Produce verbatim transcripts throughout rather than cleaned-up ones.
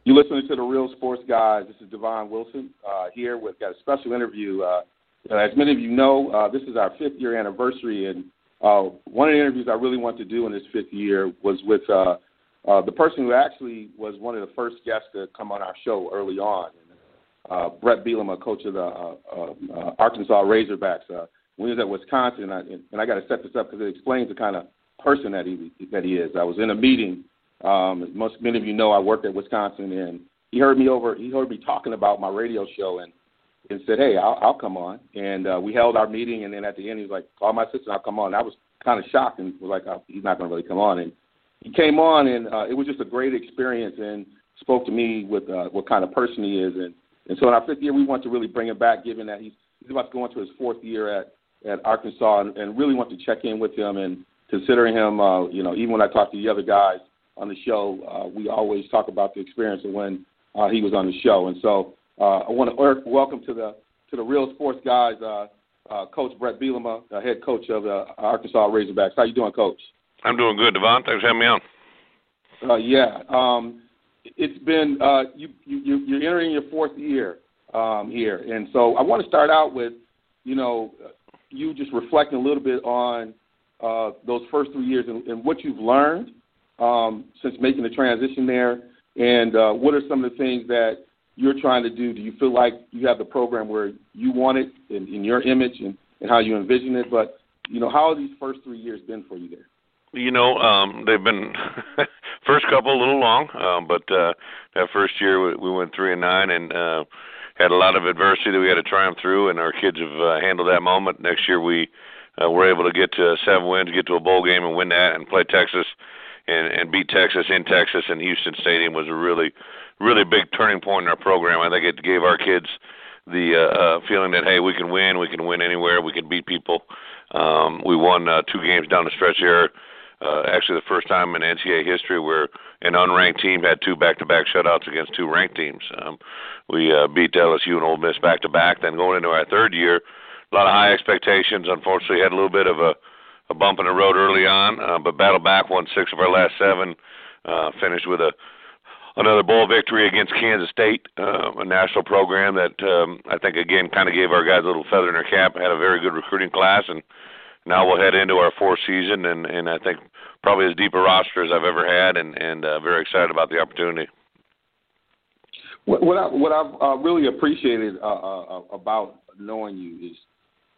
You're listening to The Real Sports Guys. This is Devon Wilson uh, here. We've got a special interview. Uh, as many of you know, uh, this is our fifth year anniversary, and uh, one of the interviews I really wanted to do in this fifth year was with uh, uh, the person who actually was one of the first guests to come on our show early on, uh, Bret Bielema, coach of the uh, uh, Arkansas Razorbacks. Uh, when he was at Wisconsin, and I, and I got to set this up because it explains the kind of person that he that he is. I was in a meeting. Um, as most many of you know, I worked at Wisconsin, and he heard me over. He heard me talking about my radio show, and, and said, "Hey, I'll, I'll come on." And uh, we held our meeting, and then at the end, he was like, "Call my sister, I'll come on." And I was kind of shocked and was like, oh, "He's not going to really come on." And he came on, and uh, it was just a great experience, and spoke to me with uh, what kind of person he is. And, and so in our fifth year, we want to really bring him back, given that he's he's about to go into his fourth year at at Arkansas, and, and really want to check in with him, and considering him, uh, you know, even when I talk to the other guys on the show, uh, we always talk about the experience of when uh, he was on the show. And so uh, I want to welcome to the to the Real Sports Guys, uh, uh, Coach Bret Bielema, the head coach of the Arkansas Razorbacks. How you doing, Coach? I'm doing good, Devon. Thanks for having me on. Uh, yeah, um, it's been uh, you, you you're entering your fourth year um, here, and so I want to start out with, you know, you just reflecting a little bit on uh, those first three years and, and what you've learned Um, since making the transition there, and uh, what are some of the things that you're trying to do? Do you feel like you have the program where you want it in, in your image and, and how you envision it? But, you know, how have these first three years been for you there? You know, um, they've been first couple a little long, um, but uh, that first year we, we went three and nine and uh, had a lot of adversity that we had to triumph through, and our kids have uh, handled that moment. Next year we uh, were able to get to seven wins, get to a bowl game and win that, and play Texas. And, and beat Texas in Texas, and Houston Stadium was a really, really big turning point in our program. I think it gave our kids the uh, uh, feeling that, hey, we can win, we can win anywhere, we can beat people. Um, we won uh, two games down the stretch here, uh, actually the first time in N C double A history where an unranked team had two back-to-back shutouts against two ranked teams. Um, we uh, beat L S U and Ole Miss back-to-back. Then going into our third year, a lot of high expectations. Unfortunately, had a little bit of a a bump in the road early on, uh, but battled back, won six of our last seven, uh, finished with a another bowl victory against Kansas State, uh, a national program that um, I think, again, kind of gave our guys a little feather in their cap, had a very good recruiting class, and now we'll head into our fourth season, and, and I think probably as deep a roster as I've ever had, and, and uh, very excited about the opportunity. What, what, I, what I've uh, really appreciated uh, uh, about knowing you is,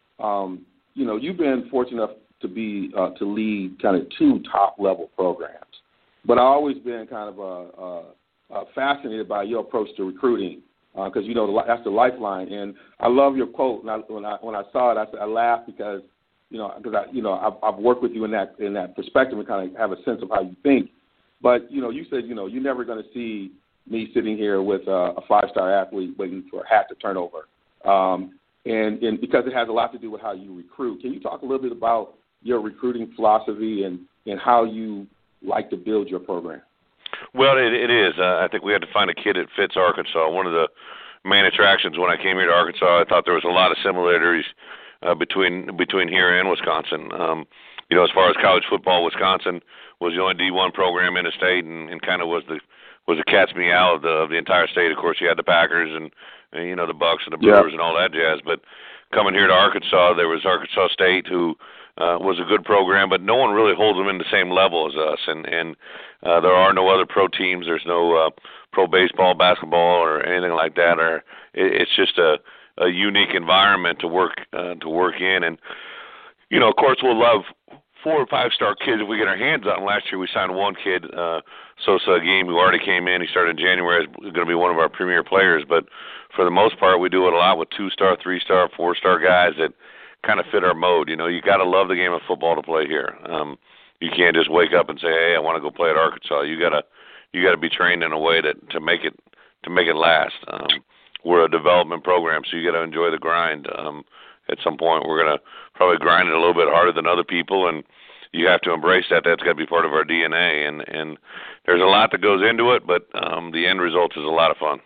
um, you know, you've been fortunate enough to be uh, to lead kind of two top level programs, but I've always been kind of uh, uh, uh, fascinated by your approach to recruiting because uh, you know that's the lifeline. And I love your quote. And I, when I when I saw it, I, I laughed because you know because I you know I've, I've worked with you in that in that perspective and kind of have a sense of how you think. But you know you said you know you're never going to see me sitting here with uh, a five star athlete waiting for a hat to turn over, um, and and because it has a lot to do with how you recruit. Can you talk a little bit about your recruiting philosophy and, and how you like to build your program? Well, it, it is. Uh, I think we had to find a kid that fits Arkansas. One of the main attractions when I came here to Arkansas, I thought there was a lot of similarities uh, between between here and Wisconsin. Um, you know, as far as college football, Wisconsin was the only D one program in the state, and, and kind of was the was the cat's meow of the of the entire state. Of course, you had the Packers and, and you know the Bucks and the Brewers yeah. and all that jazz. But coming here to Arkansas, there was Arkansas State, who Uh, was a good program, but no one really holds them in the same level as us. And, and uh, there are no other pro teams. There's no uh, pro baseball, basketball, or anything like that. Or it, it's just a, a unique environment to work uh, to work in. And you know, of course, we'll love four or five star kids if we get our hands on them. Last year, we signed one kid, uh, Sosa Agim, who already came in. He started in January. He's going to be one of our premier players. But for the most part, we do it a lot with two star, three star, four star guys that kind of fit our mode. You know, you got to love the game of football to play here. Um, you can't just wake up and say, "Hey, I want to go play at Arkansas." You gotta, you gotta be trained in a way that to make it to make it last. Um, we're a development program, so you got to enjoy the grind. Um, at some point, we're gonna probably grind it a little bit harder than other people, and you have to embrace that. That's got to be part of our D N A. And and there's a lot that goes into it, but um, the end result is a lot of fun.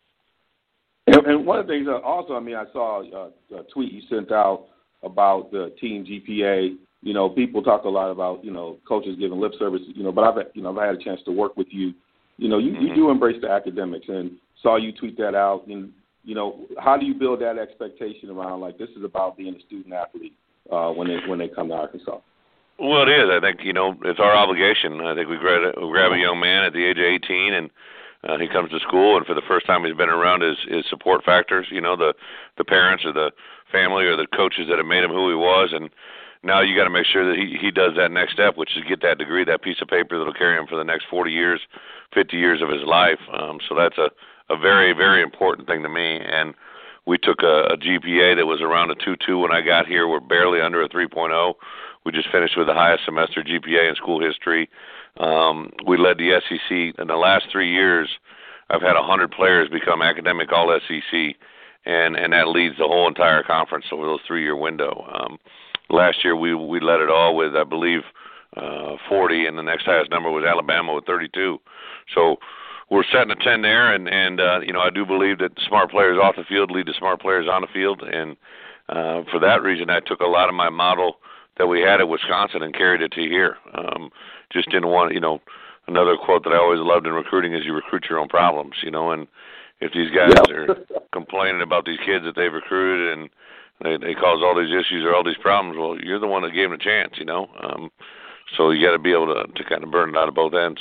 And, and one of the things uh, also, I mean, I saw uh, a tweet you sent out about the team G P A. You know, people talk a lot about, you know, coaches giving lip service, you know, but I've, you know, I've had a chance to work with you, You know, you, mm-hmm. you do embrace the academics, and saw you tweet that out. And you know, how do you build that expectation around like this is about being a student athlete uh, when they when they come to Arkansas? Well, it is. I think you know it's our obligation. I think we grab, we grab a young man at the age of eighteen, and uh, he comes to school, and for the first time he's been around his, his support factors. You know, the the parents or the family or the coaches that have made him who he was, and now you got to make sure that he, he does that next step, which is get that degree, that piece of paper that'll carry him for the next forty years, fifty years of his life. Um, so that's a, a very, very important thing to me. And we took a, a G P A that was around a two point two when I got here. We're barely under a three point oh. We just finished with the highest semester G P A in school history. Um, we led the S E C. In the last three years, I've had one hundred players become academic all S E C, and, and that leads the whole entire conference over those three-year window. Um, Last year we we led it all with I believe uh, forty, and the next highest number was Alabama with thirty-two. So we're setting a trend there, and and uh, you know I do believe that smart players off the field lead to smart players on the field, and uh, for that reason I took a lot of my model that we had at Wisconsin and carried it to here. Um, just didn't want you know another quote that I always loved in recruiting is you recruit your own problems, you know, and if these guys yep. are complaining about these kids that they've recruited and They, they cause all these issues or all these problems. Well, you're the one that gave them a chance, you know. Um, so you got to be able to, to kind of burn it out of both ends.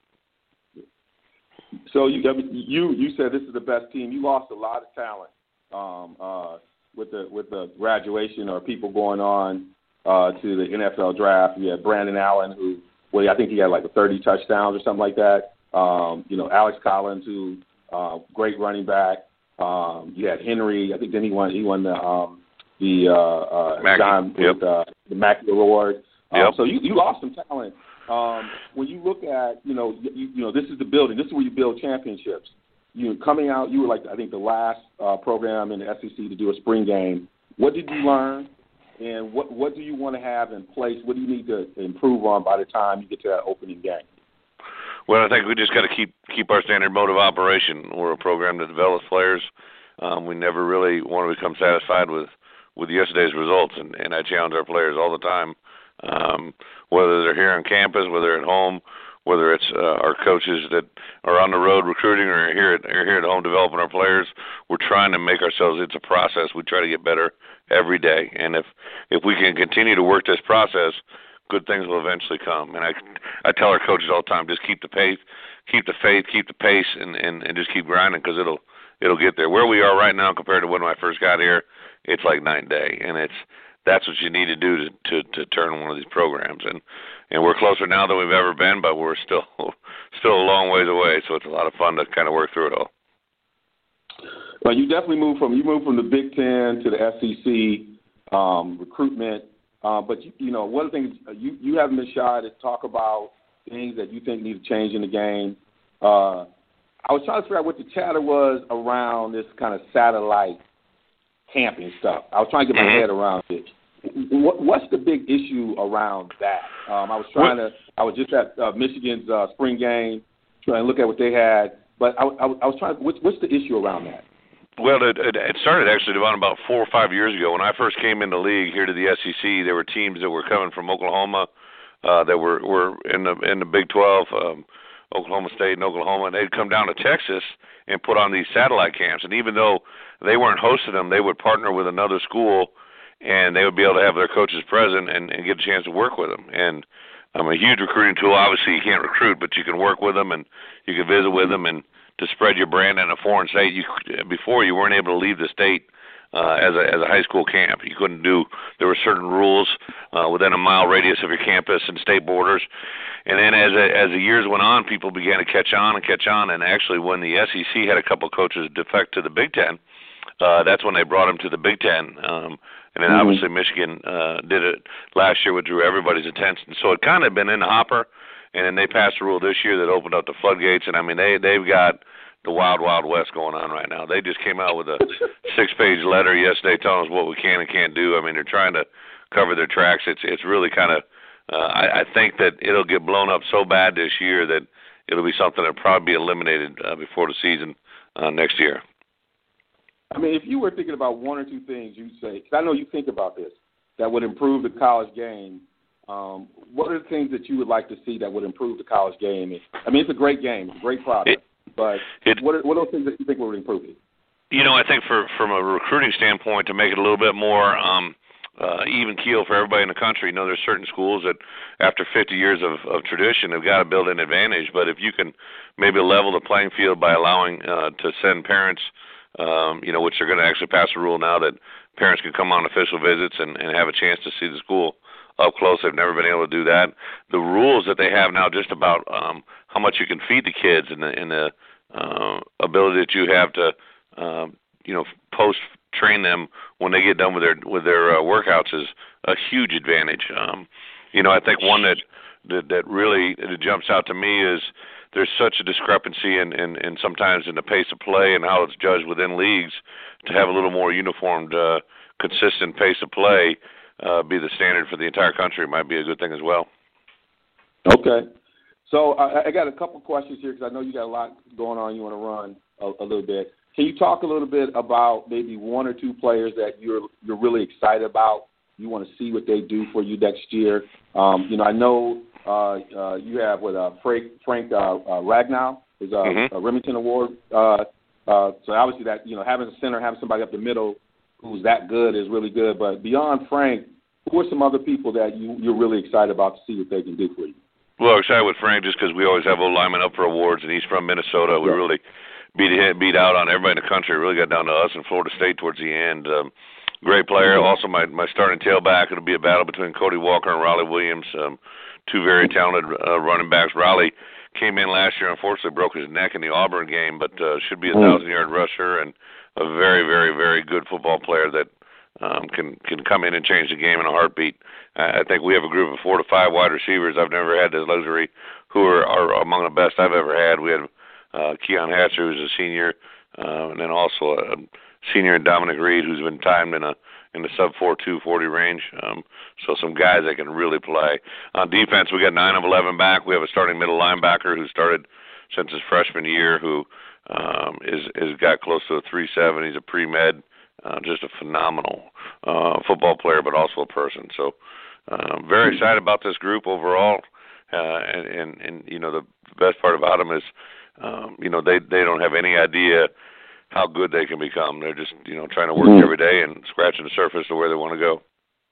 So you you you said this is the best team. You lost a lot of talent um, uh, with the with the graduation or people going on uh, to the N F L draft. You had Brandon Allen, who well, I think he had like a thirty touchdowns or something like that. Um, you know, Alex Collins, who uh, great running back. Um, you had Henry. I think then he won he won the um, the uh, uh, John yep. with uh, the Mackey Award. Um, yep. So you, you lost some talent. Um, when you look at, you know, you, you know, this is the building. This is where you build championships. You coming out, you were like I think the last uh, program in the S E C to do a spring game. What did you learn, and what what do you want to have in place? What do you need to improve on by the time you get to that opening game? Well, I think we just got to keep keep our standard mode of operation. We're a program that develops players. Um, we never really want to become satisfied with. with yesterday's results, and, and I challenge our players all the time, um, whether they're here on campus, whether they're at home, whether it's uh, our coaches that are on the road recruiting or here at, or here at home developing our players. We're trying to make ourselves, it's a process. We try to get better every day, and if if we can continue to work this process, good things will eventually come. And I, I tell our coaches all the time, just keep the pace, keep the faith, keep the pace, and, and, and just keep grinding because it'll it'll get there. Where we are right now compared to when I first got here, it's like night and day, and it's that's what you need to do to, to, to turn one of these programs. And, and we're closer now than we've ever been, but we're still still a long ways away. So it's a lot of fun to kind of work through it all. Well, you definitely moved from you moved from the Big Ten to the S E C um, recruitment. Uh, but you, you know, one of the things you you haven't been shy to talk about things that you think need to change in the game. Uh, I was trying to figure out what the chatter was around this kind of satellite camping stuff. I was trying to get my mm-hmm. head around it. What, what's the big issue around that? Um, I was trying what? to. I was just at uh, Michigan's uh, spring game, trying to look at what they had. But I, I, I was trying. What's, what's the issue around that? Well, it, it, it started actually Devon, about four or five years ago. When I first came in the league here to the S E C, there were teams that were coming from Oklahoma uh, that were, were in the in the Big twelve, um, Oklahoma State and Oklahoma, and they'd come down to Texas and put on these satellite camps. And even though they weren't hosting them, they would partner with another school, and they would be able to have their coaches present and, and get a chance to work with them. And um, a huge recruiting tool. Obviously, you can't recruit, but you can work with them and you can visit with them and to spread your brand in a foreign state. You before you weren't able to leave the state uh, as a as a high school camp. You couldn't do. There were certain rules uh, within a mile radius of your campus and state borders. And then as a, as the years went on, people began to catch on and catch on. And actually, when the S E C had a couple of coaches defect to the Big Ten, uh, that's when they brought them to the Big Ten. Um, and then mm-hmm. obviously Michigan uh, did it last year, which drew everybody's attention. So it kind of been in the hopper. And then they passed a rule this year that opened up the floodgates. And, I mean, they, they've got the wild, wild west going on right now. They just came out with a six-page letter yesterday telling us what we can and can't do. I mean, they're trying to cover their tracks. It's it's really kind of uh, – I, I think that it'll get blown up so bad this year that it'll be something that'll probably be eliminated uh, before the season uh, next year. I mean, if you were thinking about one or two things you'd say – because I know you think about this – that would improve the college game, Um, what are the things that you would like to see that would improve the college game? I mean, it's a great game, it's a great product, it, but it, what are, what are those things that you think would improve it? You know, I think for from a recruiting standpoint, to make it a little bit more um, uh, even keel for everybody in the country. You know, there's certain schools that, after fifty years of, of tradition, have got to build an advantage. But if you can maybe level the playing field by allowing uh, to send parents, um, you know, which they're going to actually pass a rule now that parents can come on official visits and, and have a chance to see the school up close. They've never been able to do that. The rules that they have now just about um, how much you can feed the kids and the, and the uh, ability that you have to Um, you know, post train them when they get done with their with their uh, workouts is a huge advantage. Um, you know, I think one that that, that really that jumps out to me is there's such a discrepancy in, in, in sometimes in the pace of play and how it's judged within leagues. To have a little more uniformed, uh, consistent pace of play uh, be the standard for the entire country might be a good thing as well. Okay. So I, I got a couple questions here because I know you got a lot going on. You want to run a, a little bit. Can you talk a little bit about maybe one or two players that you're you're really excited about? You want to see what they do for you next year. Um, you know, I know uh, uh, you have with uh, Frank Frank uh, uh, Ragnow, his uh, mm-hmm. uh, Remington Award. Uh, uh, so obviously that you know having a center, having somebody up the middle who's that good is really good. But beyond Frank, who are some other people that you you're really excited about to see what they can do for you? Well, excited with Frank just because we always have old linemen up for awards, and he's from Minnesota. We yeah. really beat beat out on everybody in the country. It really got down to us and Florida State towards the end. Um, great player. Mm-hmm. Also, my my starting tailback. It'll be a battle between Cody Walker and Raleigh Williams. Um, two very talented uh, running backs. Raleigh came in last year, unfortunately broke his neck in the Auburn game, but uh, should be a mm-hmm. thousand-yard rusher and a very, very, very good football player that um, can can come in and change the game in a heartbeat. I think we have a group of four to five wide receivers. I've never had this luxury, who are, are among the best I've ever had. We had uh, Keon Hatcher, who's a senior, uh, and then also a senior Dominic Reed, who's been timed in a in the sub four two forty range. Um, so some guys that can really play. On defense, we got nine of eleven back. We have a starting middle linebacker who started since his freshman year, who um, is is got close to a three seven. He's a pre-med, uh, just a phenomenal uh, football player, but also a person. So um, very excited about this group overall. Uh, and, and, and, you know, the best part about them is, um, you know, they, they don't have any idea how good they can become. They're just, you know, trying to work every day and scratching the surface to where they want to go.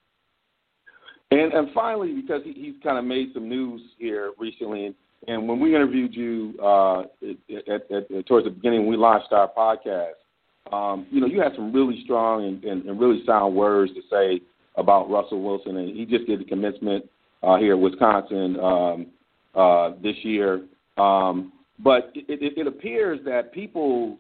And and finally, because he, he's kind of made some news here recently, and, and when we interviewed you uh, at, at, at, towards the beginning when we launched our podcast, um, you know, you had some really strong and, and, and really sound words to say about Russell Wilson, and he just did the commencement uh, here at Wisconsin um, uh, this year. Um, but it, it, it appears that people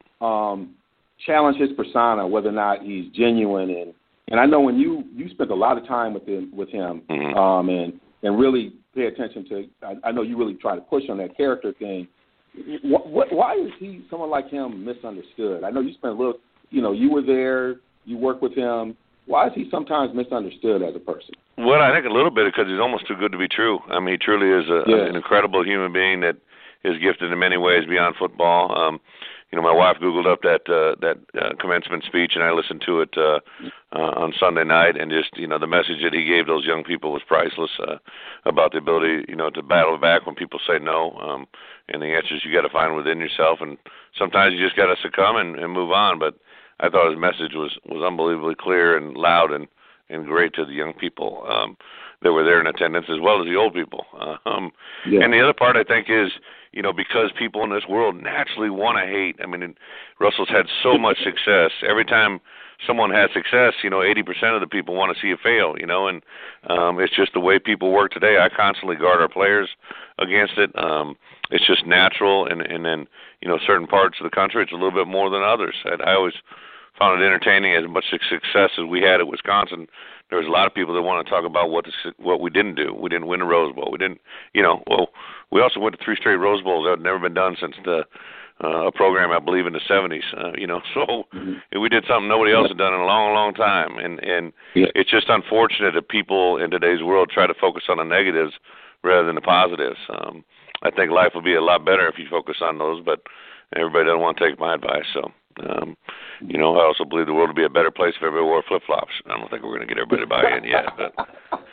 um, challenge his persona, whether or not he's genuine. And, and I know when you, you spent a lot of time with him, with him mm-hmm. um, and, and really pay attention to, I, I know you really try to push on that character thing. What, what, why is he, someone like him, misunderstood? I know you spent a little, you know, you were there, you worked with him. Why is he sometimes misunderstood as a person? Well, I think a little bit because he's almost too good to be true. I mean, he truly is a, yes. an incredible human being that is gifted in many ways beyond football. Um, you know, my wife Googled up that uh, that uh, commencement speech, and I listened to it uh, uh, on Sunday night, and just, you know, the message that he gave those young people was priceless uh, about the ability, you know, to battle back when people say no, um, and the answers you got to find within yourself, and sometimes you just got to succumb and, and move on. But I thought his message was, was unbelievably clear and loud and, and great to the young people um, that were there in attendance, as well as the old people. Uh, um, yeah. And the other part, I think, is, you know, because people in this world naturally want to hate. I mean, Russell's had so much success. Every time someone has success, you know, eighty percent of the people want to see it fail, you know, and um, it's just the way people work today. I constantly guard our players against it. Um, it's just natural, and, and then, you know, certain parts of the country, it's a little bit more than others. I, I always found it entertaining. As much success as we had at Wisconsin, there was a lot of people that want to talk about what the, what we didn't do. We didn't win a Rose Bowl. We didn't, you know, well, we also went to three straight Rose Bowls. That had never been done since the uh, a program, I believe, in the seventies. Uh, you know, so mm-hmm. we did something nobody else had done in a long, long time. And and yeah. It's just unfortunate that people in today's world try to focus on the negatives rather than the positives. Um, I think life would be a lot better if you focus on those, but everybody doesn't want to take my advice, so. Um, you know, I also believe the world would be a better place if everybody wore flip-flops. I don't think we're going to get everybody to buy in yet, but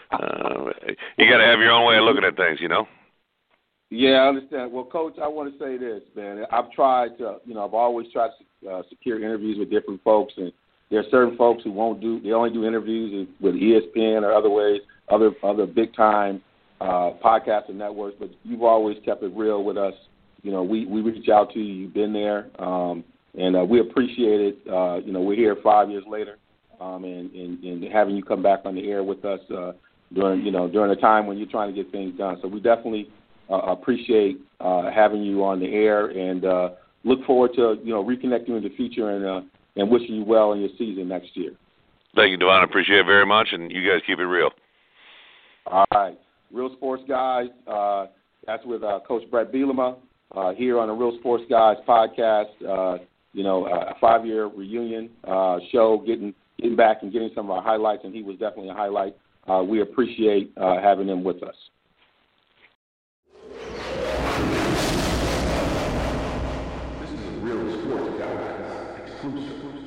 uh, you got to have your own way of looking at things, you know. Yeah, I understand. Well, Coach, I want to say this, man. I've tried to, you know, I've always tried to uh, secure interviews with different folks, and there are certain folks who won't do, they only do interviews with E S P N or other ways, other other big time uh, podcasts and networks. But you've always kept it real with us. You know, we, we reach out to you. You've been there, um, and uh, we appreciate it. Uh, you know, we're here five years later, um, and, and, and having you come back on the air with us uh, during, you know, during a time when you're trying to get things done. So we definitely Uh, appreciate uh, having you on the air, and uh, look forward to you know reconnecting in the future, and uh, and wishing you well in your season next year. Thank you, Devon. I appreciate it very much, and you guys keep it real. All right, Real Sports Guys. Uh, that's with uh, Coach Bret Bielema uh, here on the Real Sports Guys podcast. Uh, you know, a five-year reunion uh, show, getting getting back and getting some of our highlights, and he was definitely a highlight. Uh, we appreciate uh, having him with us. This is a Real Sports Guys exclusive.